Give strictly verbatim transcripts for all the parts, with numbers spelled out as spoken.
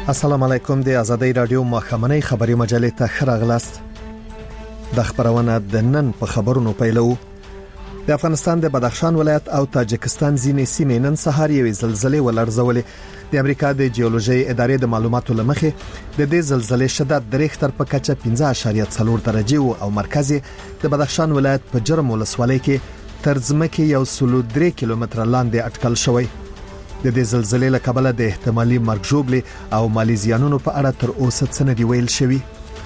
السلام علیکم د آزادۍ رادیو مخامنۍ خبري مجلې ته خراغلاست. د خبرونه د نن په خبرونو پیلو. د افغانستان د بدخشان ولایت او تاجکستان ځینې سیمې نن سهار یوې زلزلې ولړزولې. د امریکا د جیولوژي ادارې د معلوماتو لمخې د دې زلزلې شدت د ریختر په کچه پنځه اعشاریه څلور درجه او مرکز د بدخشان ولایت په جرم ولسوالۍ کې تر ځمکې یو سل درې کیلومتره لاندې اټکل شوی. د دې زلزلې له کبله د احتمالي مرګ ژوبلې او مالي زیانونو په اړه تر اوسه څه نه دی ویل شوی.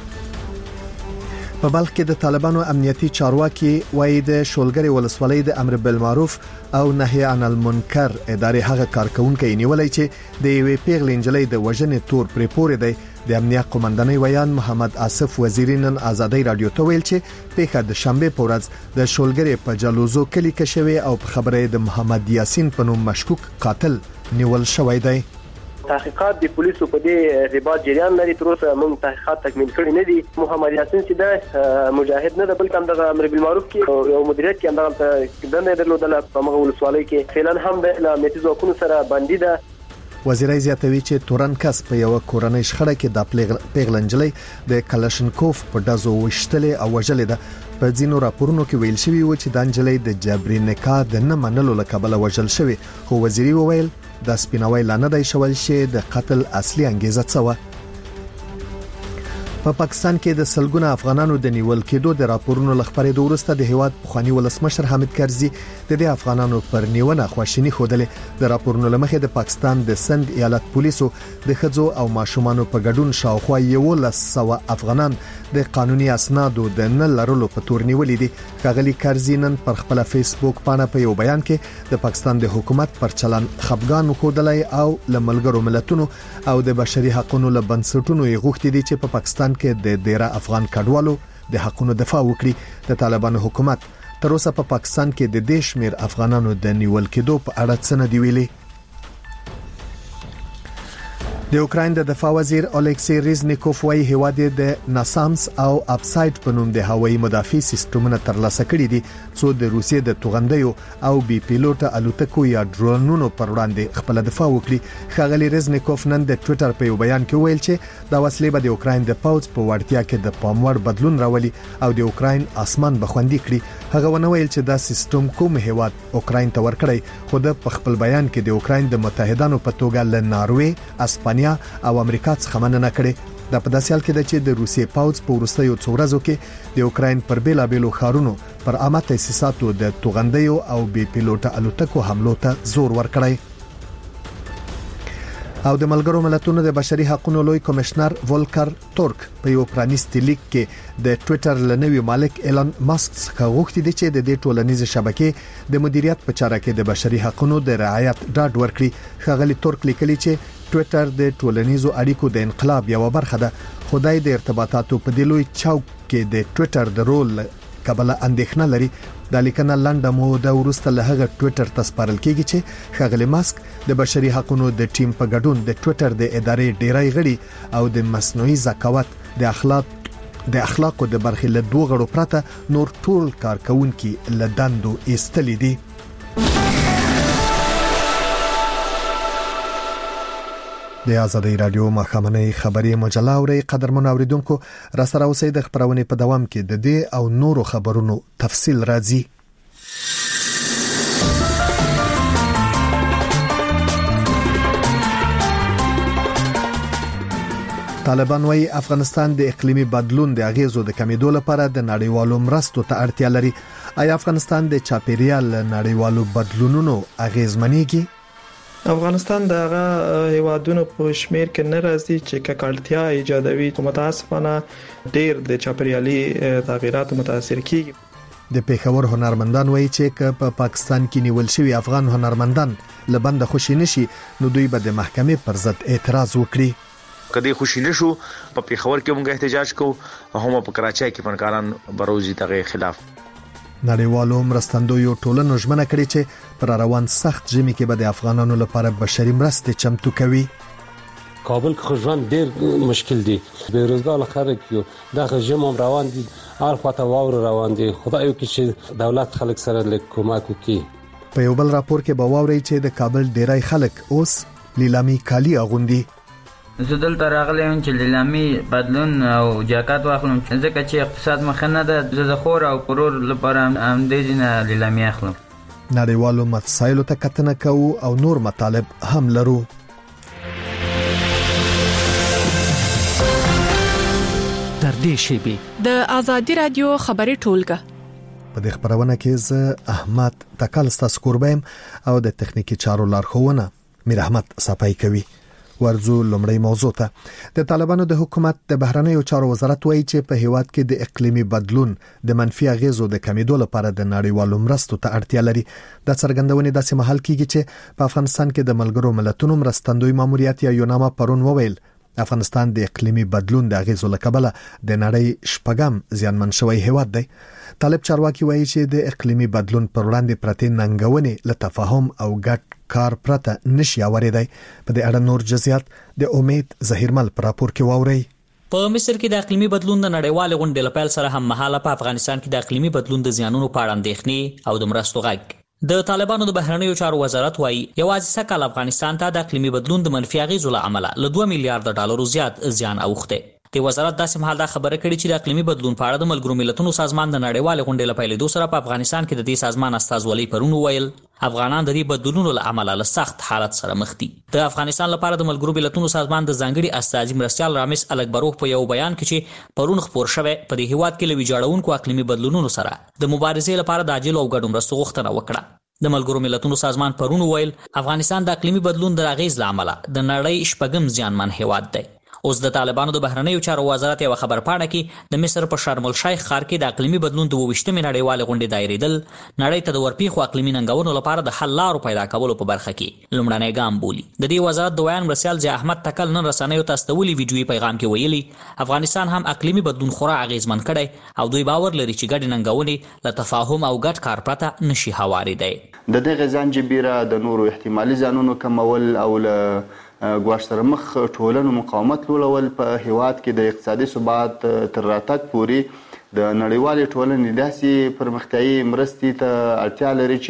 په بلخ کې د طالبانو امنیتي چارواکي وایي د شولګری ولسوالۍ د امر بالمعروف او نهي عن المنکر ادارې هغه کارکونکو نیولای چې د یوې پیغلې انجلۍ د وژنې تور پرې پورې دی. د امنیت قومندانۍ ویان محمد آصف وزیری نن آزادۍ رادیو ته ویل چې پیښه د شنبه په ورځ د شولګری په جلوزو کلی کې شوی او په خبره د محمد یاسین په نوم مشکوک قاتل نیول شوی دی. تحقیقات د پولیسو په دې رباط جریان لري. تر اوسه موږ تحقیقات تکمیل کړی نه دي. محمد یاسین چې د مجاهد نه د بلکې هم د امر بالمعروف کې یو مدیریت کې هم د نه درلودل په مغول ولسوالۍ کې فعلا هم د امنیتي ځواکونو سره باندې ده. وزیرای زیاتوي چې تورن کس په یو کورنۍ شخړه کې د پیغلنجلې د کلاشنکوف په دازو وشتلې او وجلې ده. په ځینو راپورونو کې ویل شوی و چې د انجلۍ د جبري نکاح د نه منلو لکبله وجل شوی. خو وزیري وویل د سپیناوي لانه د شول شي د قتل اصلي انګیزه څه و. په پاکستان کې د سلګونه افغانانو د نیول کېدو د راپورونو لخبرې د ورسته د هیواد پخوانی ولسمشر حامد کرزي د دې افغانانو پر نیونه خواشینی خوده. د راپورونو لمخې د پاکستان د سند ایالت پولیسو د خځو او ماشومانو په ګډون شاوخوا یو لسو افغانان د قانوني اسنادو د نه لرلو په تور نیولې دي. کاغلی کرزي نن پر خپل فیسبوک پاڼه په یو بیان کې د پاکستان د حکومت پر چلن خپګان وکړلای او لملګرو ملتونو او د بشري حقوقو له بنسټونو یې غوښتي دي چې په پاکستان کې د ډیره افغان کډوالو د حقوقو دفاع وکړي. د طالبانو حکومت تر اوسه په پاکستان کې د دې شمیر افغانانو د نیول کېدو په اړه څه نه دی ویلي. د اوکراین د دفاع وزیر الیکسی ریزنیکوف وايي هیواد د ناسامس او اپساید په نوم د هوایي مدافع سیستمونو ترلاسه کړي دي څو د روسیې د توغندیو او بي پیلوټ الوتکو یا ډرونونو پر وړاندې خپل دفاع وکړي. ښاغلی ریزنیکوف نن د ټوئیټر په یو بیان کې ویل چې دا وسلې به د اوکراین د پوځ په وړتیا کې د پاموړ بدلون راولي او د اوکراین اسمان بخوندي کړي. هغه ونه ویل چې دا سیستم کوم هیواد اوکراین ته ورکړي. خو د خپل بیان کې د اوکراین د متحدانو په توګه ل ناروې، اسپانیا او امریکا څخه مننه کړې. د په داسې حال کې د چې د روسیې پوځ په وروستیو څو ورځو کې د اوکراین پر بیلابېلو ښارونو پر عامه تاسیساتو د توغندیو او بي پیلوټ الوتکو حملو ته زور ورکړی. او د ملګرو ملتونو د بشري حقوقو لوی کمشنر ولکر تورک په یو پرانیستي لیک کې د ټوئیټر لنوي مالک ایلان ماسک څخه غوښتي دي چې د دې ټولنیز شبکې د مدیریت په چاره کې د بشري حقوقو د رعایت ډاډ ورکړي. ښاغلی تورک لیکلي چې ټوئیټر د ټولنیزو اړیکو د انقلاب یو برخه ده. خدای د ارتباطاتو په دلوي چوک کې د ټوئیټر د رول کبله اندېښنه لري. د لیکنه لنډه موده وروسته له هغه ټوئیټر ته سپارل کیږي چې ښاغلی ماسک د بشري حقوقو د ټیم په ګډون د ټوئیټر د ادارې ډیری غړي او د مصنوعي ذکاوت د اخلاق د اخلاقو د برخې له دوه غړو پرته نور ټول کارکونکو له دندو ایستلې دي. د آزادۍ رادیو مخامنۍ خبري مجله اوري قدرمن اوریدونکو را سره اوسئ. د خبرونه په دوام کې د دې او نورو خبرونو تفصیل راځي. طالبان وايي افغانستان د اقلیمي بدلون د اغیزو د کمیدو لپاره د نړیوالو مرستو ته اړتیا لري. آیا افغانستان د چاپیریال نړیوالو بدلونونو اغیزمنېږي؟ افغانستان دغه هیوادونو په شمیر کې نه راځي چې ککړتیا ایجادوي. متاسفانه ډیر د چاپیریالي تغیراتو متاثر کیږي. د پیښور هنرمندان وایي چې په پاکستان کې نیول شوی افغان هنرمندان لبند خوشی نشي نو دوی به د محکمې پر ضد اعتراض وکړي. کدی خوشی نشو په پیښور کې موږ احتجاج کوو هم په کراچۍ کې فنکاران بروزي دغه خلاف. نړیوالو مرستندویو ټولنو ژمنه کړې چې پر روان سخت ژمي کې به د افغانانو لپاره بشري مرستې چمتو کوي. کابل کې ژوند ډیر مشکل دی. بیروزګار خلک یو دغه ژمم روان دي. هر خواته واور روان دي. خدای وکړي چې دولت خلک سره لیک کومک وکړي. په یو بل راپور کې به واوري چې د کابل ډیری خلک اوس لیلامي کالی اغوندي. زه دلته راغلی یم چې لیلامي بدلون او جاکات واخلم ځکه چې اقتصاد مخه نه ده. زه د خور او پرور لپاره همدې ځینه لیلامي اخلم. نړیوالو مسایلو ته کتنه کوو او نور مطالب هم لرو. تر دې شیبې د آزادي رادیو خبري ټولګه په دې خبرونه کې زه احمد تکل ستاسو قربایم او د تخنیکی چارو لارښوونه میر احمد صفای کوي. ورزو لمړی موضوع ته. د طالبانو د حکومت د بهرنیو چارو وزارت وایي چې په هیواد کې د اقلیمي بدلون د منفي اغیزو د کمیدو لپاره د نړیوالو مرستو ته اړتیا لري. د څرګندونې داسې مهال کېږي چې په افغانستان کې د ملګرو ملتونو مرستندوی ماموریت یا یوناما پرون وویل افغانستان د اقلیمي بدلون د اغیزو لکبله د نړۍ شپږم زیانمن شوی هیواد دی. طالب چارواکي وایي چې د اقلیمي بدلون پر وړاندې پرتې ننګونې له تفاهم او ګډ کار پرته نشي اوریدای. په دې اړه نور جزئیات د امید ظهیرمل پر راپور کې واوري. په مصر کې د اقلیمي بدلون د نړیوال غونډې لپاره سره هم مهاله په افغانستان کې د اقلیمي بدلون د زیانونو په اړه اندېښنې او د مرستو غږ. د طالبانو د بهرنیو چارو وزارت وایي یوازې سکهال افغانستان ته د اقلیمي بدلون د منفي اغیزو له امله له دوه میلیارډ ډالرو زیات زیان اوښته. د وزارت داسې مهال دا خبره کړې چې د اقلیمي بدلون په اړه د ملګرو ملتونو سازمان د نړیوال غونډې له پیلېدو سره په افغانستان کې د دې سازمان استازولۍ پرون ویل افغانان د دې بدلونونو له امله له سخت حالت سره مخ دي. د افغانستان لپاره د ملګرو ملتونو سازمان د ځانګړي استازي مرستیال رامز الکبروف په یو بیان کې چې پرون خبر شوه په دې هیواد کې لوي جوړونکو اقلیمي بدلونونو سره د مبارزې لپاره د عاجل او ګډو مرستو غوښتنه وکړه. د ملګرو ملتونو سازمان پرون ویل افغانستان د اقلیمي بدلون د اغیز له امله د نړۍ شپږم زیانمن هیواد دی. اوس د طالبانو د بهرنیو چارو وزارت یو خبر پاڼه کې د مصر په شرم الشیخ ښار کې د اقلیمي بدلون د وشتمې نړیوال غونډې دایریدل نړۍ ته د ورپیښو اقلیمي ننګونو لپاره د حل لارو پیدا کولو په برخه کې لومړنی ګام بولي. د دې وزارت د ویان مرسیال ضیاء احمد تکل نن رسنیو ته استولي ویډیوي پیغام کې ویلي افغانستان هم اقلیمي بدلون خورا اغیزمن کړي او دوی باور لري چې ګډ ننګونې له تفاهم او ګډ کار پرته نشي هواریدای. د دغه زنجبیره د نورو احتمالي زیانونو کمول او له ګواښ سره مخ ټولنو مقاومت لولول په هیواد کې د اقتصادي ثبات تر راتګ پورې د نړیوالې ټولنې داسې پرمختیایي مرستې ته اړتیا لري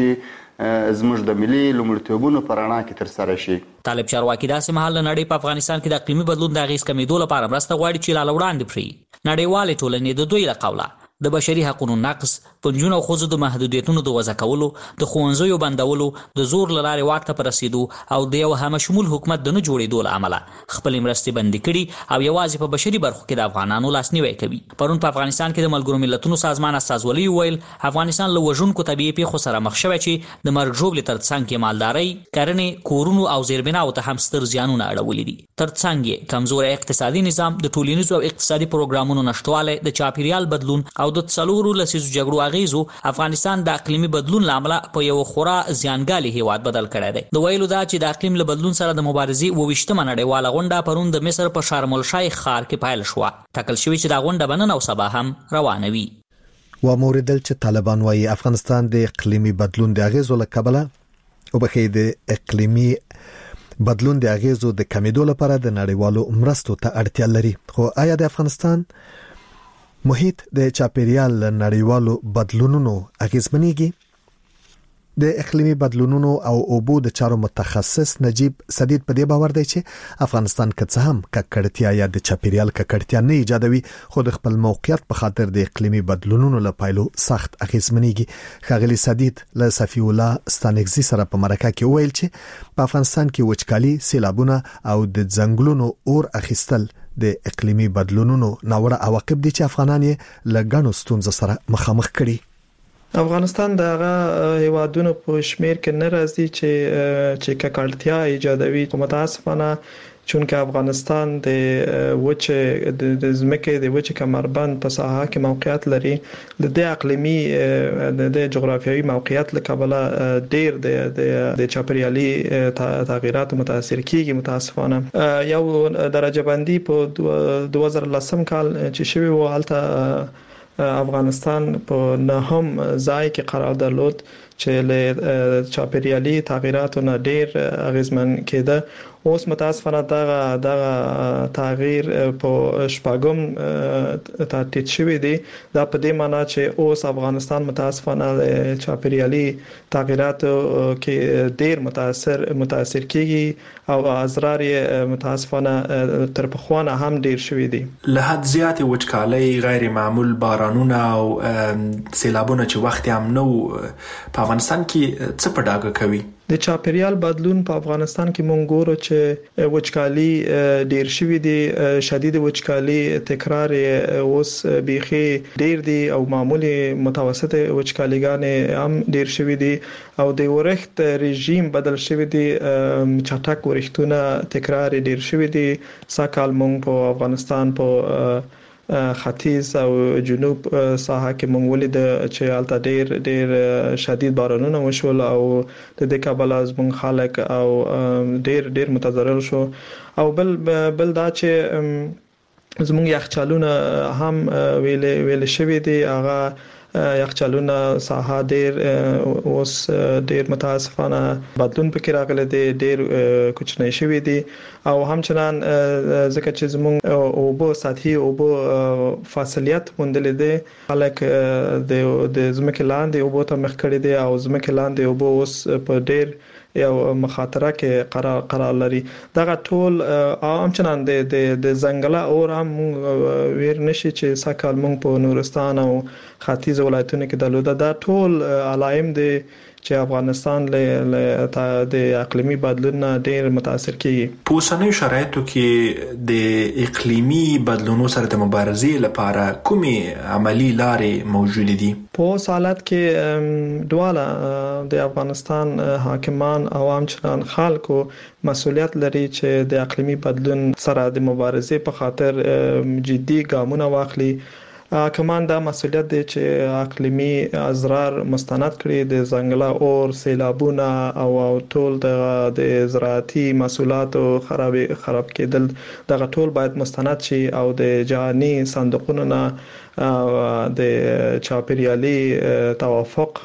چې زموږ د ملي لومړیتوبونو په رڼا کې ترسره شي. طالب چارواکي داسې مهال نړۍ په افغانستان کې د اقلیمي بدلون د اغیز کمیدو لپاره مرسته غواړي چې لا وړاندې پرې نړیوالې ټولنې د دوی له قوله د بشري حقوقو نقض، پنځونه او خوځو د محدودیتونو د وضع کولو، د ښوونځیو بندولو، د زور له لارې واک ته په رسیدو او د یو همشمول حکومت د نه جوړېدو له امله خپلې مرستې بندي کړي او یوازې په بشري برخو کې د افغانانو لاسنیوی کوي. پرون په افغانستان کې د ملګرو ملتونو سازمان استازولۍ ویل افغانستان له وژونکو طبیعي پیښو سره مخ شوی چې د مرګ ژوبلې تر څنګ کې مالدارۍ، کرنې، کورونو او زیربناو ته هم ستر زیانونه اړولي دي. تر څنګ یې کمزوری اقتصادي نظام، د ټولنیزو او اقتصادي پروګرامونو نشټوالی، د چاپیریال بدلون او د څلورو لسیزو جګړو اغیزو افغانستان د اقلیمي بدلون لامل په یو خورا زیانګالي هیواد بدل کړی دی. د ویلو دا چې د اقلیم له بدلون سره د مبارزې اوویشتمه نړیواله غونډه پرون د مصر په شرم الشیخ ښار کې پیل شوه. ټاکل شوي چې دا غونډه به نن او سبا هم روانه وي. وموردل چې طالبان وایي افغانستان د اقلیمي بدلون د اغیزو له کبله او بخې د اقلیمي بدلون د اغیزو د کمیدو لپاره د نړیوالو مرستو ته اړتیا لري. خو آیا د افغانستان محیط د چاپیریال نړیوالو بدلونونو اغیزمنېږي؟ د اقلیمي بدلونونو او اوبو د چارو متخصص نجیب سدید په دې باور دی چې افغانستان که څه هم ککړتیا یا د چاپیریال ککړتیا نه ایجادوي خو د خپل موقعیت په خاطر د اقلیمي بدلونونو له پایلو سخت اغیزمنېږي. ښاغلي سدید له صفی الله ستانکزي سره په مرکه کې ویل چې په افغانستان کې وچکالي، سیلابونه او د ځنګلونو اور اخیستل د اقلیمي بدلونونو ناوړه عواقب دي چې افغانان یې له ګڼو ستونزو سره مخامخ کړي. افغانستان د هغه هیوادونو په شمیر کې نه راځي چې چې ککړتیا ایجادوي. متاسفانه چونکه افغانستان د وچه د زمکه د وچه کمربند په ساحه کې موقعیت لري، د دې اقلیمي د جغرافیوي موقعیت له کبله ډیر د د چاپیریالي تغیرات متاثر کیږي. متاسفانه یو درجه بندي په دوه زره لسم کال چې شوی و هلته افغانستان په نهم ځای کې قرار درلود چې له چاپیریالي تغیراتو نه ډیر اغیزمن کېده. اوس متاسفانه دا دا تغییر په شپږم ترتیب شوی دی. دا په دې معنی چې اوس افغانستان متاسفانه چاپیریالي تغیرات کې ډیر متاثر متاثر کیږي او اضرار متاسفانه تر پخوانه هم ډیر شوی دی. له حد زیات وچکالي، غیر معمول بارانونه او سیلابونه چې وخت هم نو په افغانستان کې څه په ډاګه کوي؟ د چاپیریال بدلون په افغانستان کې مونږ ګورو چې وچکالي ډیر شوی دی، شدید وچکالي تکرار اوس بيخي ډیر دی او معمولی متوسط وچکالیګان هم ډیر شوی دی او د ورښت رژیم بدل شوی دی، چټک ورښتونه تکرار ډیر شوی دی. ساکال مونږ په افغانستان په ختیځ او جنوب ساحه کې مونږ ولید چې الته ډیر ډیر شدید بارانونه وشول او د دې کابل از مونږ خلک او ډیر ډیر متضرر شو. او بل بل دا چې زمونږ یخچالونه هم ویل ویل شوی دی، هغه یخچالونه ساحه ډیر اوس ډیر متاسفانه بدلون پکې راغلی دی، ډیر کوچنی شوی دی او همچنان ځکه چې زموږ اوبه سطحي اوبه فاصلیت موندل دي، خلک د د زمکه لاندې اوبه ته مخ کړی دي او زمکه لاندې اوبه اوس په ډیر یو مخاطره کې قرار قرار لري. دغه ټول همچنان د د ځنګله اور هم ویر نشي چې ساکال مونږ په نورستان او ختیځ ولایتونو کې درلوده. دا ټول علائم دي چې افغانستان له د اقلیمي بدلون ډیر متاثر کیږي. په اوسنیو شرایطو کې د اقلیمي بدلونونو سره د مبارزې لپاره کومې عملی لارې موجود دي؟ په اوس حالت کې دواړه د افغانستان حاکمان او همچنان خلکو مسؤلیت لري چې د اقلیمي بدلون سره د مبارزې په خاطر جدي ګامونه واخلي. کمان دا مسؤلیت دی چې اقلیمي اضرار مستند کړي، د ځنګله اور، سیلابونه او ټول د زراعتي محصولاتو خراب خراب کېدل دغه ټول باید مستند شي او د جهاني صندوقونو نه د چاپیریالي توافق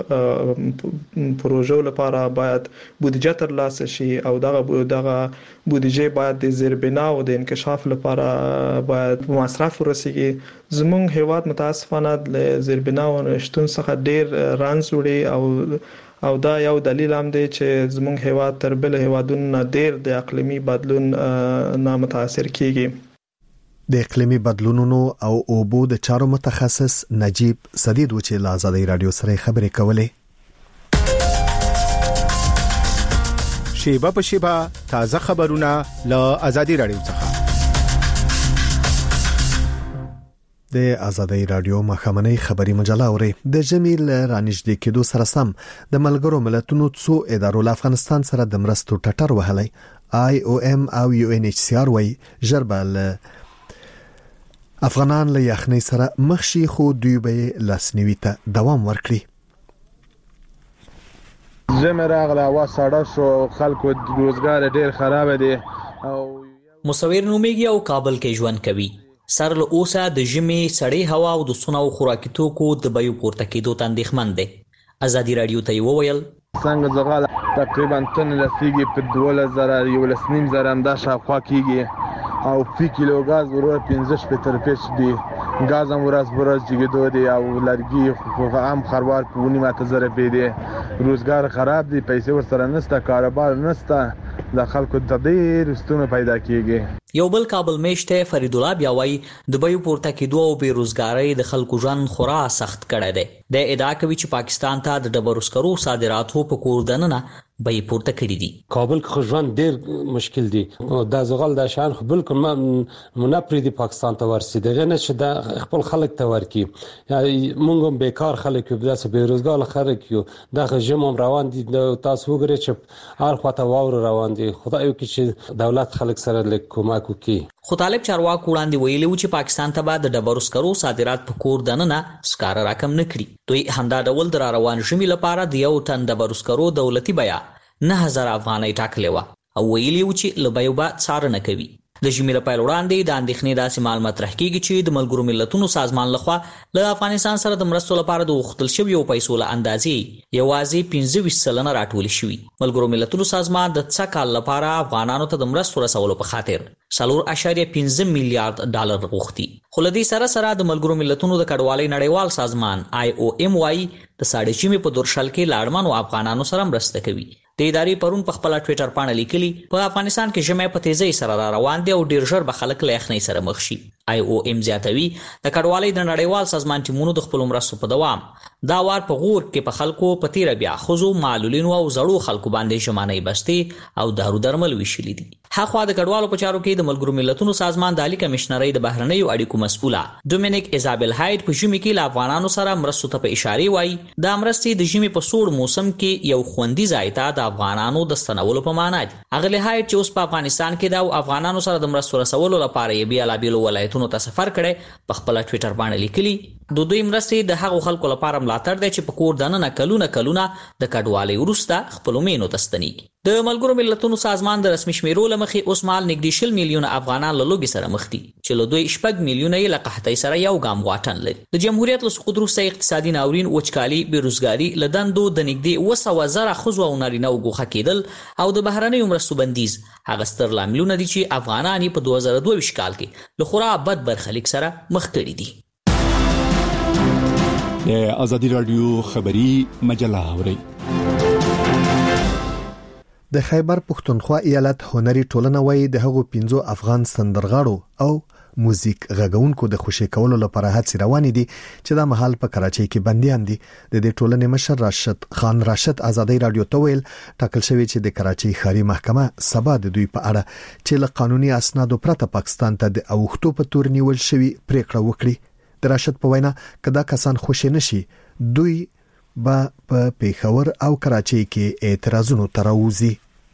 پروژو لپاره باید بودجه ترلاسه شي او دغه دغه بودجه باید د زیربنا او د انکشاف لپاره باید مصرف ورسیږي. زمونږ هیواد متاسفانه له زیربنا او شتون څخه ډیر رانځ وړي او او دا یو دلیل هم دی چې زمونږ هیواد تر بل هیوادونو ډیر د اقلیمي بدلون نه متاثر کیږي. د اقلیمي بدلونونو او اوبو د چارو متخصص نجیب سدید و چې له آزادۍ رادیو سره خبرې کولې. شیبه په شیبه تازه خبرونه له آزادۍ رادیو څخه. د آزادۍ رادیو مخامنۍ خبري مجله اوري. د جمیل رانیږدې کېدو سره سم د ملګرو ملتونو څو ادارو له افغانستان سره د مرستو ټټر وهلی. آی او ام او یو ان ایچ سی آر وای جربل افغانان له یخنۍ سره مخ شي خو دوی به لاسنیوي ته دوام ورکړي. زموږ راغله وا ساړه شو، خلکو روزګار ډیر خراب دي او مصور نومیږي او کابل کې ژوند کوي. سر له اوسه د ژمي سړې هوا او د سونو خوراکي توکو د بیو پورته کېدو ته اندېښمن دی. آزادۍ رادیو ته یې وویل څنګه زغاله تقریبا تن لسیږي په دوله زره یو لسنیم زره هم دا شاوخوا کېږي او فی کیلو غاز ورور پنځه شپېته روپۍ دي. غاز هم ورځ ورځ جګېدو دی او لرګي خو عام خروار په ونیمه ته زره دی. روزګار خراب دی، پیسې ورسره نشته، کاروبار نشته، د خلکو د ډېر ستونزې پیدا کیږي. یو بل کابل میشته فرید الله بیا وایي د بیو پورته کېدو او بیروزګارۍ د خلکو ژوند خورا سخت کړی دی. د ادعا کوي چې پاکستان ته د ډبرو سکرو صادراتو په کور دننه بیې پورته کړي دي. کابل کې ژوند ډیر مشکل دی. دا زغال د شان خو بالکل منپری دی پاکستان ته ورسي دغه نه چې د خپل خلک ته ورکی. مونږ هم بیکار خلک یو، داسې بیروزګار خلک یو. دغه ژم هم روان دي، تاسو وګورئ چې هر خواته واور روان دي. خدای وکړي چې دولت خلک سره لیک کومک وکړي. خو طالب چارواکو وړاندې ویلي و چې پاکستان ته به د ډبرو سکرو صادرات په کور دننه سکاره راکم نه کړي. دوی همدا ډول د راروان ژمي لپاره د یو ټن ډبرو سکرو دولتي بیه نه هزار افغانۍ ټاکلې وه او ویلي و چې له بیو به څارنه کوي. د ژمي له پیل وړاندې د اندېښنې داسې مال مطرح کیږي چې د ملګرو ملتونو سازمان لخوا له افغانستان سره د مرستو لپاره د غوښتل شویو پیسو له اندازې یوازې پنځه ویشت سلنه راټول شوي. ملګرو ملتونو سازمان د څه کال لپاره افغانانو ته د مرستو رسولو په خاطر څلور اعشاریه پنځه میلیارډ ډالر غوښتي. خو له دې سره سره د ملګرو ملتونو د کډوالۍ نړیوال سازمان آی او ایم وايي د ساړه ژمي په دورشل کې لاړمنو افغانانو سره مرسته کوي. د ادارې پرون په خپل ټوئیټر باندې لیکلي په افغانستان کې ژمی په تیزی سره را روان دی او ډیر ژر به خلک له یخنۍ سره مخ شي. آی او ایم زیاتوي د کډوالۍ د نړیوال سازمان ټیمونو د خپل مرستو په دوام دا وار په غور کې په خلکو په تیر بیا خزو معلولینو او زړو خلکو باندې ژمنۍ بستي او دارو درمل ویشلې دي. هغه د کډوالو په چارو کې د ملګرو ملتونو سازمان د عالی کمشنرۍ د بهرنیو اړیکو مسؤله ډومینیک ایزابل هایډ په ژمي کې له افغانانو سره مرستو ته په اشاره وایي د مرستې د ژمي په سوړ موسم کې یو خوندي ځای ته د افغانانو د ستنولو په معنا دي. هغه له هایډ چې اوس په افغانستان کې د افغانانو سره د مرستو رسولو لپاره یې بیا لا بیلو ولایتونو ته سفر کړي په خپل ټوئیټر باندې لیکلي د دوی مرستې د هغو خلکو لپاره ملاتړ دی چې په کور دننه کلونه کلونه د کډوالۍ وروسته خپلو مینو ته ستنېږي. د ملګرو ملتونو سازمان د رسمي شمیرو له مخې اوس مهال نږدې شل میلیونه افغانان له لوږې سره مخ دي چې له دوی شپږ میلیونه یې له قحطۍ سره یو ګام واټن لري. د جمهوریت له سقوط وروسته اقتصادي ناورین، وچکالي، بېروزګاري، له دندو د نږدې اوه سوه زره ښځو او نارینهو ګوښه کېدل او د بهرنیو مرستو بندیز هغه ستر لاملونه دي چې افغانان یې په دوه زره دوه ویشت کال کې له خورا بد برخلیک سره مخ کړي دي. د ازادي رادیو خبری مجله اوري. د خیبر پښتونخوا ایالت هنري ټولنه وايي د هغو پنځو افغان سندرغاړو او موزیک غږونکو د خوشی کولو لپاره هڅې روانې دي چې د محل په کراچۍ کې بنديان دي. د دې ټولنې مشر راشد خان راشد ازادي رادیو ته ویل ټاکل شوی چې د کراچۍ ښاري محکمه سبا د دوی په اړه چې له قانوني اسنادو پرته پاکستان ته د اوښتو په تور نیول شوی پریکړه وکړي. د راشد په وینا کدا کسان خوشی نشي دوی با په پیښور او کراچۍ کې اعتراضونو تراوزي.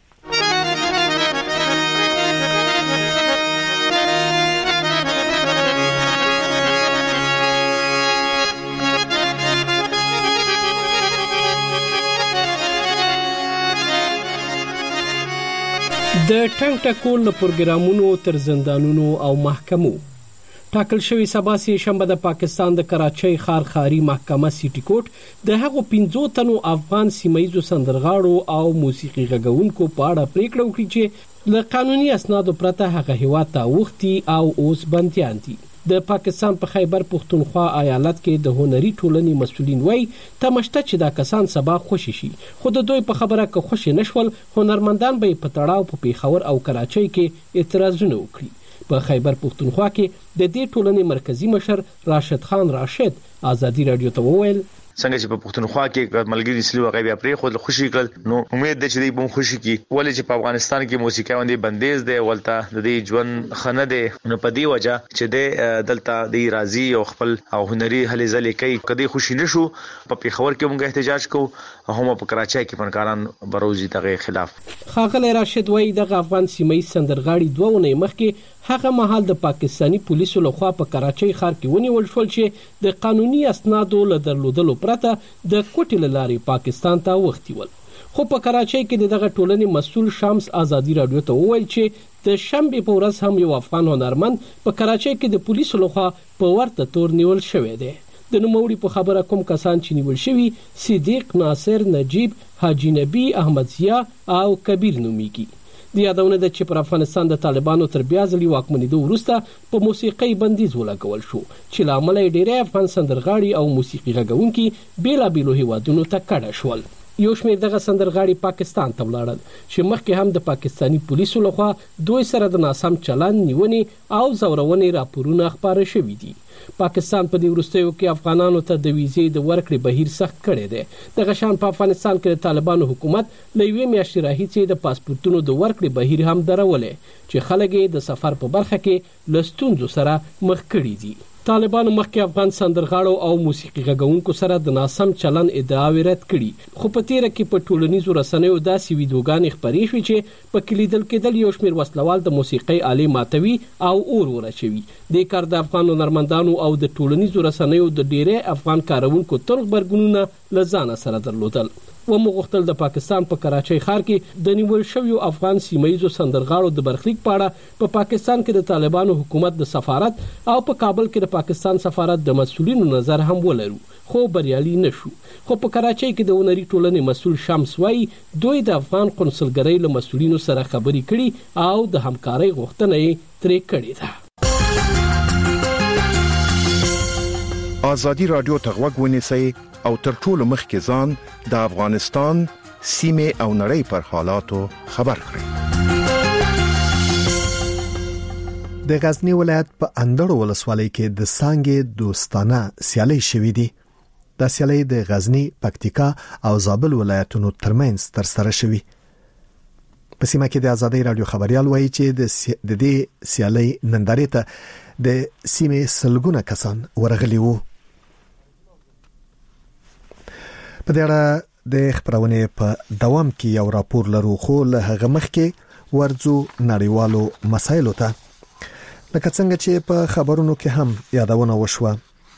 د ټنګ ټکول له پروګرامونو تر زندانونو او محکمو ټاکل شوی سبا سه شنبه د پاکستان د کراچۍ ښار ښاري محکمه سیټي کوټ د هغو پنځو تنو افغان سیمایزو سندرغاړو او موسیقي غږونکو په اړه پریکړه وکړه چې له قانوني اسنادو پرته هغه هیواد ته وختي او اوس بنديان دي. د پاکستان په خیبر پښتونخوا ایالت کې د هنري ټولنې مسؤلین وایي تمشته چې دا کسان سبا خوشي شي خو د دوی په خبره که خوشي نشول هنرمندان به په تړاو په پیښور او کراچۍ کې اعتراضونه وکړي. په خیبر پښتونخوا کې د دې ټولنې مرکزی مشر راشد خان راشد ازادي رادیو ته وویل څنګه چې په پښتونخوا کې ملګری سلو هغه بیا پرې خو خوشي کړ نو امید ده چې دوی به خوشي کی ولې چې په افغانستان کې موسیقي باندې بندیز دی ولته د دې ژوند خنه دی نو په دې وجه چې د دلته د راضي او خپل او هنري هلې ځلې کوي کدي خوشي نشو په پیښور کې موږ احتجاج کوو هم په کراچۍ کې فنکاران بروزي دغه خلاف. خاغلی راشد وایي د افغان سیمې سندرغاړي دوه ونې مخکې هغه مهال د پاکستانی پولیسو لخوا په کراچۍ ښار کې ونیول شول چې د قانوني اسنادو له درلودلو پرته د کوټې له لارې پاکستان ته وختي ول. خو په کراچۍ کې دغه ټولنې مسؤل شمس ازادي رادیو ته وویل چې د شنبې په ورځ هم یو افغان هنرمند په کراچۍ کې د پولیسو لخوا په ورته تور نیول شوی دی. د نوموړي په خبره کوم کسان چې نیول شوي صدیق، ناصر، نجیب، حاجی نبی، احمد ضیا او کبیر نومیږي. د یادونه ده چې پر افغانستان د طالبانو تر بیا ځلې واکمنېدو وروسته په موسیقۍ بندیز ولګول شو چې له امله یې ډېری افغان سندرغاړي او موسیقي غږونکي بېلابېلو هیوادونو ته کډه شول. یو شمېر دغه سندرغاړي پاکستان ته ولاړل چې مخکې هم د پاکستانی پولیسو لخوا دوی سره د ناسم چلند، نیونې او ځورونې راپورونه خپاره شوي دي. پاکستان په دې وروستیو کې افغانانو ته د ویزې د ورکړې بهیر سخت کړی دی. دغه شان په افغانستان کې د طالبانو حکومت له یوې میاشتې راهیسې د پاسپورتونو د ورکړې بهیر هم درولی چې خلک یې د سفر په برخه کې له ستونزو سره مخ کړي دي. طالبانو مخکې افغان سندرغاړو او موسیقي غږونکو سره د ناسم چلن ادعاوې رد کړي خو په تیره کې په ټولنیزو رسنیو داسې ویډیوګانې خپرې شوې چې په کې لیدل کېدل یو شمېر وسلوال د موسیقۍ آلې ماتوي او اور ورچوي. دې کار د افغان هنرمندانو او د ټولنیزو رسنیو د ډېری افغان کاروونکو تلغ غبرګونونه له ځانه سره درلودل. و مغختل د پاکستان په کراچۍ ښار کې د نیول شویو افغان سیمایي سندرغاړو د برخلیک په اړه په پاکستان کې د طالبانو حکومت د سفارت او په کابل کې د پاکستان سفارت د مسؤلینو نظر هم ولرو خو بریالي نشو. خو په کراچۍ کې د ونري ټولنې مسؤل شمس وای دوی د افغان قونسلګرۍ له مسؤلینو سره خبرې کړي او د همکارۍ غوښتنه یې ترې کړې ده. ازادي رادیو ته غوږ ونیسئ او تر ټولو مخکې ځان د افغانستان سیمه او نړۍ پر حالاتو خبر کړئ. د غزنی ولایت په اندړو ولسوالۍ کې د سانګې دوستانه سیالي شوې دي. د سیالي د غزنی، پکتیکا او زابل ولایتونو ترمنځ تر سره شوې. په سیمه کې د ازادي رادیو خبريال وایي چې د دې سیالي نندارې ته د سیمې سلګونه کسان ورغلي وو. په دې اړه د خبرونه په دوام کې یو راپور لرو خو له هغه مخکې ورځو نړیوالو مسایلو ته. لکه څنګه چې په خبرونو کې هم یادونه وشوه،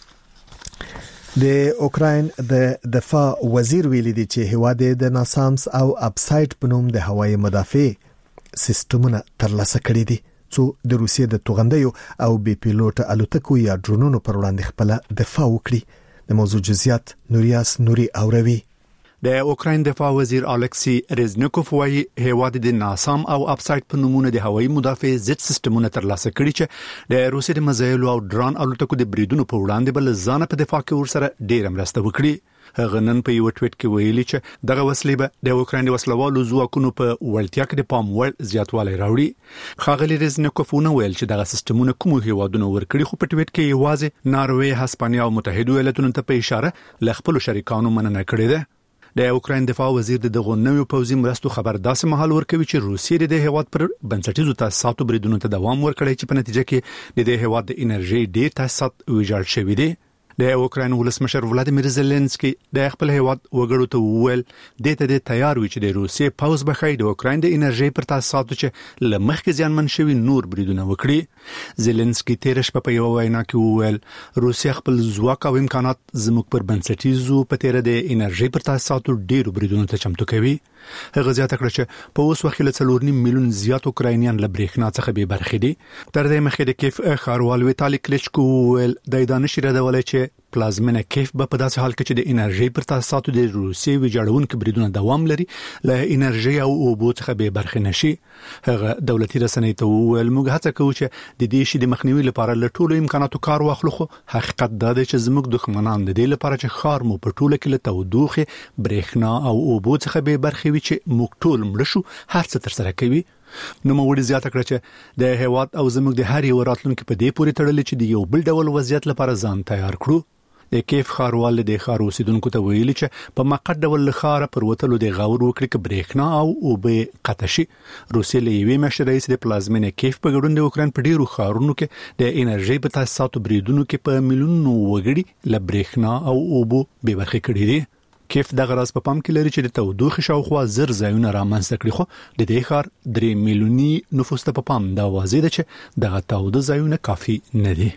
د اوکراین د دفاع وزیر ویلي دی چې هواده د ناسامس او اپسایډ په نوم د هوایي مدافع سیستمونه ترلاسه کړي دي څو د روسیې د توغندیو او بي پیلوټ الوتکو یا ډرونونو پر وړاندې خپل دفاع وکړي. د موضوع جزئیات نوریاس نوري اوروي. د اوکراین دفاع وزیر الکسی رزنیکوف وايي هیواد د ناسام او اپسایډ په نومونه د هوایي مدافع ضد سیستمونه ترلاسه کړي چې د روسیې د مزایلو او ډرون الوتکو د بریدونو په وړاندې بل ځان په دفاع کې ورسره ډیر مرسته وکړي. هغه نن په یو ټویټ کې ویلي چې دغه وسلې به د اوکراین د وسلوالو ځواکونو په وړتیا کې د پام وړ زیاتوالی راوړي. ښاغلي رزنیکوف ویل چې دغه سیستمونه کوم هیوادونو ورکړي، خو په ټویټ کې یوازې ناروې، هسپانیا او متحده ایالاتونو ته په اشاره ل خپل شریکانو مننه کړې ده. د اوکراین دفاع وزیر د دغه نوو پوځي مرستو خبر داسې مهال ورکوي چې روسیې د هیواد پر بنسټیزو تاسیساتو بریدونو ته دوام ورکړي چې په نتیجه کې د هیواد د انرژي ډیر تاسیسات ویجاړ شوي دي. د اوکراین ولسمشر ولادیمیر زيلنسکي د خپل هیواد وګړو ته وویل د ته د تیار وي چې د روسیې پوځ بخای د اوکراین د انرژي پر تاسیساتو چې لمخکې ځانمن شوی نور بریدونه وکړي. زيلنسکي تیر شپه په یو وینا کې وویل روسیه خپل ځواک او امکانات زموږ پر بنسټیزو په تیر د انرژي پر تاسیساتو ډیر بریدونه ته چمتو کوي. هغه زیاته کړه چې په اوس وخت کې له څلور نیم میلیون زیات اوکراینیان له برېښنا څخه بې برخې دي. تر دې مخکې د کیف ښاروال ویتالي کلیچکو ویل د دانش ردولې چې پلازمینه کیف به په داسې حال کې چې د انرژي پر تاسیساتو د روسیې ویجاړونکو بریدونه دوام لري له انرژي او اوبو څخه بې برخې نشي. هغه دولتي رسنۍ ته ویل موږ هڅه کوو چې د دې شي د مخنیوي لپاره له ټولو امکاناتو کار واخلو، خو حقیقت دا دی چې زموږ دښمنان د دې لپاره چې خار مو په ټوله کې له تودوخه، برېښنا او اوبو څخه بې برخې وي چې موږ ټول مړ شو هر څه تر سره کوي. نو موږ زیاته کړ چې د هیواد او زموږ د هر یو راتلونکو په دې پورې تړلې چې د یو بل ډول وضعیت لپاره ځان تیار کړو. د کیف ښاروال د ښار اوسیدونکو ته ویلي چې په مقصد ډول لخاره پر وتلو د غور وکړي چې برېښنا او اوبه قطع شي. روسیې له یوې میاشتې رئیس د پلازمینه کیف په ګډون د اوکراین په ډیرو ښارونو کې د انرژي په تاسیساتو بریدونو کې په میلیونونو وګړي له برېښنا او اوبو بې برخې کړي دي. کیف دغه راز په پام کې لري چې د تودوخه شاوخوا زر ځایونه رامنځته کړي، خو د دې ښار درې میلیوني نفوس ته په پام دا واضح ده چې دغه تاوده ځایونه کافي نه دي.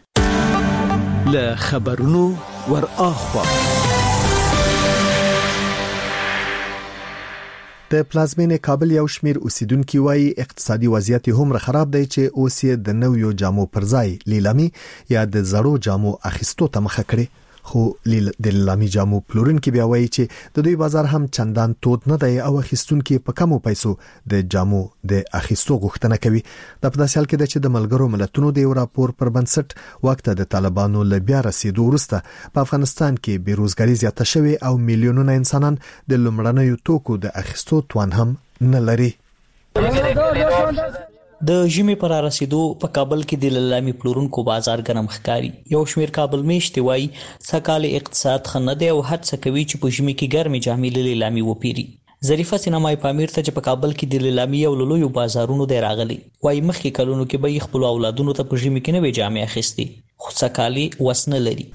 له خبرونو ور اخوا د پلازمینه کابل یو شمیر اوسیدونکو وايي اقتصادي وضعیت هم خراب دی چې اوس یې د نویو جامو پر ځای لیلامي یا د زړو جامو اخیستو ته مخه کړي. خو د لیلامي جامو پلورونکو بیا وایي چې د دوی بازار هم چندان تود نه دی او اخیستونکو په کمو پیسو د جامو د اخیستو غوښتنه کوي. د په داسې حال کې چې د ملګرو ملتونو د یو راپور پر بنسټ وخت د طالبانو له بیا رسیدو وروسته په افغانستان کې بیروزګاری زیاته شوې او میلیونونه انسانان د لومړنیو توکو د اخیستو توان هم نه لري. د ژمي پر رسیدو په کابل کې د لیلامي پلورونکو بازار ګرم ښکاري. یو شمیر کابل میشتي وایي سکهاله اقتصاد خنه دی او هڅه کوي چې په ژمي کې ګرمي جامې لیلامي وپیري. ظریفه سینمای پامیر ته چې په کابل کې د لیلامي او لویو بازارونو دی راغلي، وایي مخکې کلونو کې به خپل اولادونو ته په ژمي کې نوې جامې اخیستي، خو سکهاله وسنه لري.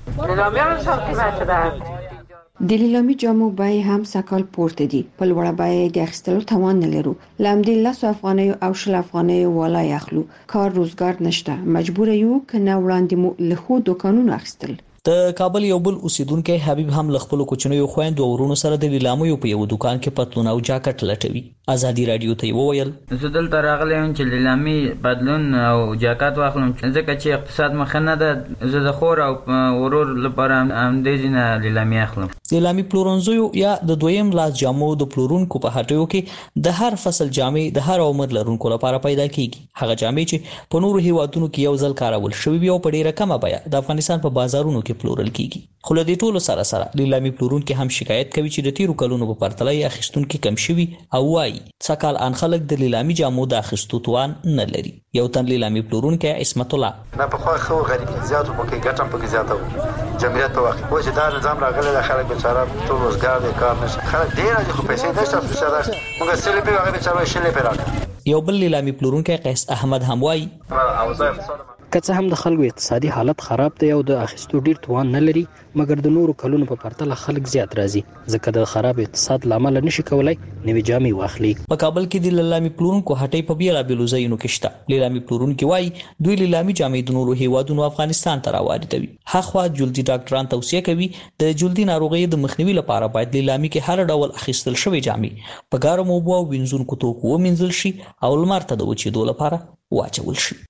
د لیلامي جامو بای هم سکال پورته دي، په لوړه بای د اخیستلو توان نه لرو. لامدې لس افغانۍ او شل افغانۍ والای اخلو، کار روزګار نشته، مجبور یو کنه وړاندې مو له خو دکانونو اخیستل. د کابل یو بل اوسیدونکو حبیب هم لخپل کوچنیو خويندو ورونو سره د لیلامو په یو دکان کې پتلون او جاکټ لټوي. ازادي رادیو ته وویل زه دلته راغلی چې لیلامي بدلون او جاکټ واخلم ځکه چې اقتصاد مخه نه ده. زه د خور او ورور لپاره هم د دې لیلامي اخلم. لیلامي پلورنځو یا د دویم لاس جامو د پلورونکو په هټیو کې د هر فصل جامې د هر عمر لرونکو لپاره پیدا کیږي. هغه جامې چې په نورو هیوادونو کې یو ځل کارول شوی وي او په ډیره کمه بیه د افغانستان په بازارونو کې پلورل کیږي. خو له دې ټولو سره سره لیلامي پلورونکو هم شکایت کوي چې د تیرو کلونو په پرتله یې اخیستونکو کم شوي او وايي څکال ان خلک د لیلامي جامو د اخیستو توان نه لري. یو تن لیلامي پلورونکو عصمت الله نه په خو خو غریب زیاتو په کې ګټم په کې زیاتو جمعیت په وخت و چې دا نظام راغلی د خلک بیچاره ټول روزګار دي کار نشي خلک ډیر دي خو پیسې نشته په شاده موږ سره به هغه بیچاره شلې پیراله. یو بل لیلامي پلورونکو قیس احمد هم وايي که څه هم د خلکو اقتصادي حالت خراب دی او د اخیستو ډیر توان نه لري مګر د نورو کلونو په پرتله خلک زیات راځي ځکه د خراب اقتصاد لامل نشي کولای نوې جامې واخلي. په کابل کې د لیلامي پلورونکو هټۍ په بیلا بیلو ځایونو کې شته. لیلامي پلورونکو وايي دوی لیلامي جامې د نورو هیوادونو افغانستان ته راوړي. هغه جلدي ډاکټران توصیه کوي د جلدي ناروغیو د مخنیوي لپاره باید لیلامي کې هر ډول اخیستل شوی جامې په ګرم اوبو او وینځونکو توکو ومنځل شي او لمر ته د وچېدو لپاره واچول شي.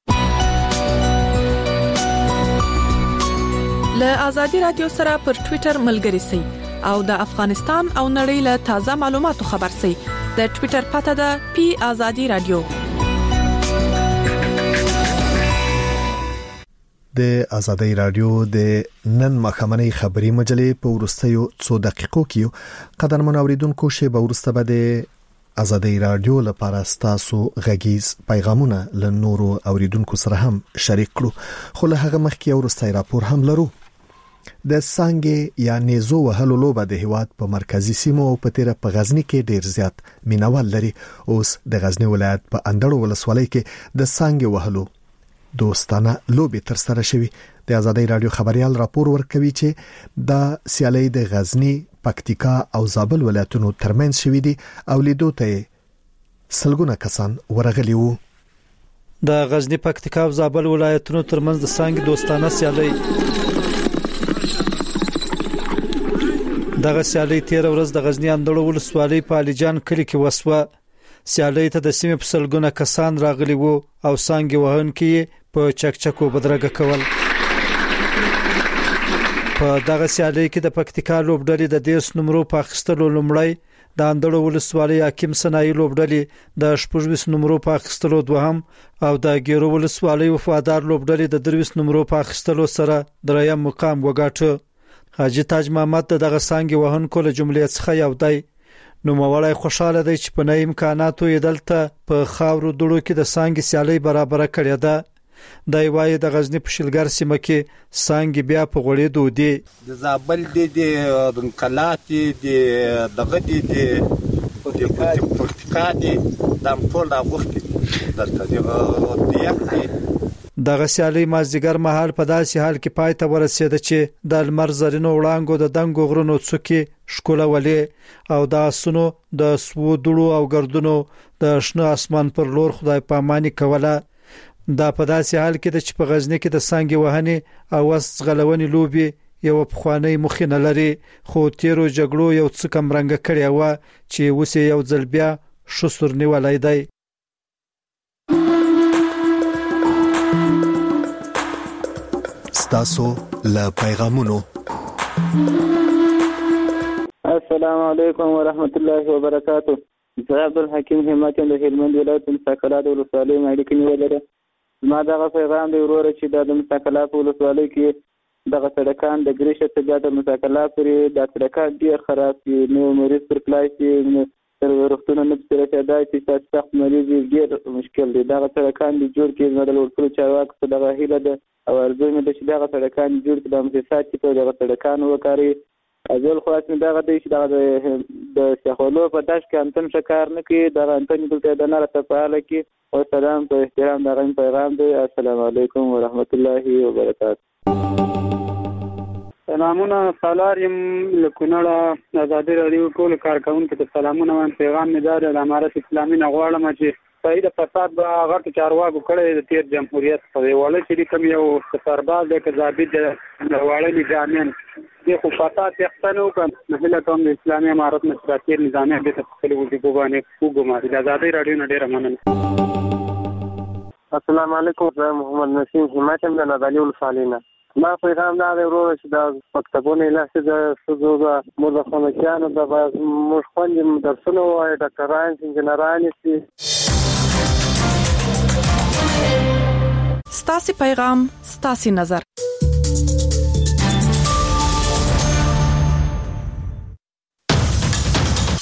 له ازادي رادیو سره پر ټوئیټر ملګري سئ او د افغانستان او نړۍ له تازه معلوماتو خبر سئ. د ټوئیټر پته ده پی ازادي رادیو. د ازادي رادیو د نن مخامنۍ خبري مجلې په ورستیو څو دقیقو کې قدرمن اوریدونکو شی به ورسته بده ازادي رادیو لپاره ستاسو غږیز پیغامونه له نورو اوریدونکو سره هم شریک کړو. خو له هغه مخکې ورستای راپور هم لرو. د سانګې یا نیزو وهلو لوبه د هیواد په مرکزی سیمو او په تیره په غزنی کې ډیر زیات مینوال لري. اوس د غزنی ولایت په اندړو ولسوالۍ کې د سانګې وهلو دوستانه لوبه تر سره شوې. د ازادي رادیو خبريال راپور ورکوي چې د سیالۍ د غزنی، پکتیکا او زابل ولایتونو ترمنځ شوې دي او لیدو ته سلګونه کسان ورغلي وو. د غزنی، پکتیکا او زابل ولایتونو ترمنځ د سانګې دوستانه سیالۍ دغه سیالۍ تیر ورځ د غزنی اندړو ولسوالۍ په الیجان کلی کې وسوه. سیالۍ ته د سیمې په سلګونه کسان راغلي وو او سانګې وهونکي په چکچکو بدرګه کول. په دغه سیالۍ کې د پکتیکا لوبډلې د دیرش نمبرو په اخیستلو لومړی، د اندړو ولسوالۍ حکیم سنایي لوبډلې د شپږ نمبرو په اخیستلو دوهم او د ګیرو ولسوالۍ وفادار لوبډلې د درویش نمبرو په اخیستلو سره دریم مقام وګاټه. حاجی تاج محمد دغه سانګې وهونکو له جملې څخه یو دی. نو موړی خوشاله دی چې په نوې امکاناتو یې دلته په خاورو دړو کې د سانګې سیالۍ برابر کړې ده. د وایي د غزنی په شلګر سیمه کې سانګې بیا په غوړېدو دي. د زابل دي د کلات دي دغه دي د پکتیکا دي د ټول د غوښتي درته دی یو دغه سیالۍ مازدیګر مهال په داسې حال کې پای ته ورسېده چې د لمر زرینو وړانګو د دنګو غرونو څوکې ښکلولې او د اسونو د سوو دړو او ګردونو د شنه اسمان پر لور خدای پاماني کوله. دا په داسې حال کې چې په غزنی کې د سانګې وهنې او وس غلونې لوبي یو پخوانی مخینه لري، خو تیرو جګړو یو څه کم رنګ کړی و چې وسه یو ځل بیا شسر نیولای دی. تاسو له پیغامونو. السلام علیکم ورحمت الله وبرکاتہ. زه عبدالحکیم همت د هلمند ولایت مساکلات ولسوالۍ مېډی کې نیولې. ما دغه پیغام دی ورور چې د مساکلات ولسوالۍ کې دغه سړکان د ګریشه څخه د مساکلات پرې د سړکان ډیر خراب دي. نو مریض پر کلاسي تر وروختونه نه پرې راځي چې سخت مریض ډیر مشکل دي. دغه سړکان د جوړ کې د ورکړو چارواکو په دغه هیله ده او ارزو مې د چې دغه سړکان جوړ کړي د مسافات په دغه سړکان وکاري. ازل خلاص مې دغه دی چې دغه د شخولو په داش کې انتن شکار نه کوي دغه انتن دلته د ناره ته فعال کی او سلام په احترام دغه پیغام دی. السلام علیکم ورحمت الله وبرکاته. سلامونه سالار يم لکونړه ازادي رادیو ټول کارکونکو ته سلامونه وان. پیغام مې دار د امارت اسلامي نغواړم چې صحیح د فساد به هغه چارواکو کړی د تیر جمهوریت په وړاندې چې کوم یو سرباز د قضابي د وړاندې نظامیان د خو فساد یختنو کوم مهله کوم د اسلامي امارت مشراتي نظامیان د خپل وجوب باندې وګماري د آزادۍ رادیو نه ډیره مننه. السلام علیکم، زه محمد نسیم هماتم د نادالی ولسوالینا. ما پیغام دا دی ورور چې د مکتبونو لاسه د سوزو د مدرسانو د موږ خوندې درسونه وایي، ډاکټران انجنیران سي. ستاسي پیغام ستاسي نظر.